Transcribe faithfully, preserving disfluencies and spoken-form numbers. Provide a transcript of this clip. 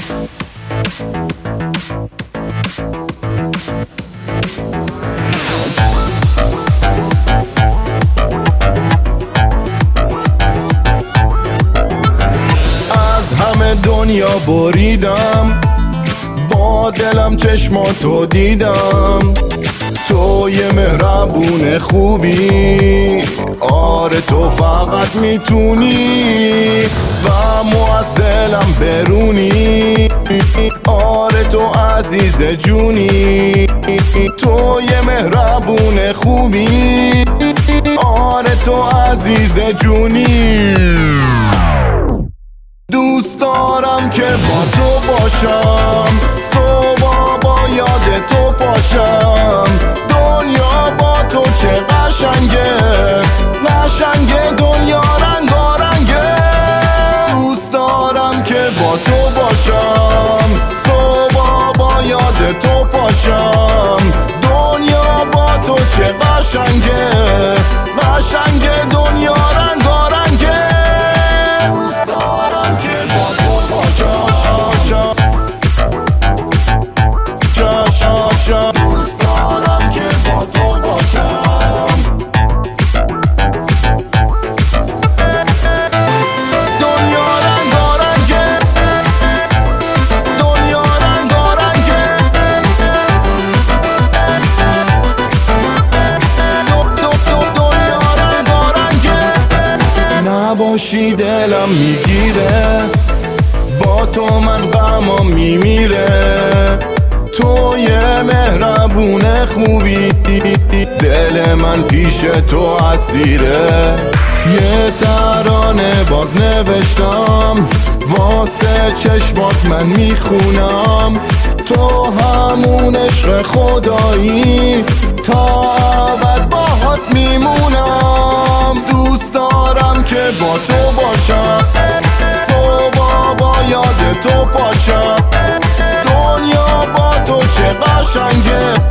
دنیا بریدم، با دلم چشماتو دیدم، تو یه مهربون خوبی، آره تو فقط میتونی و مو از دلم برونی، آره تو عزیز جونی، تو یه مهربون خوبی، آره تو عزیز جونی. دوست دارم که با تو باشم، صبح با یاد تو پاشم، دنیا با تو چه قشنگه، قشنگه دنیا رنگارنگه. دوست دارم که با تو باشم، صبح با یاد تو پاشم، دنیا با تو چه قشنگه، قشنگه دنیا رنگارنگه. دوست دارم که با تو باشم، دوست دارم که با تو باشم، دنیا رنگارنگه، دنیا رنگارنگه، دنیا رنگارنگه. نباشی دلم میگیره، با تو من غمم میمیره، تو یه مهربون خوبی، دل من پیش تو اسیره. یه ترانه باز نوشتم، واسه چشمات من میخونم، تو همون عشق خدایی، تا ابد باهات میمونم. دوست دارم که با تو باشم، صبح با یاد تو پاشم، دنیا با تو چه قشنگه،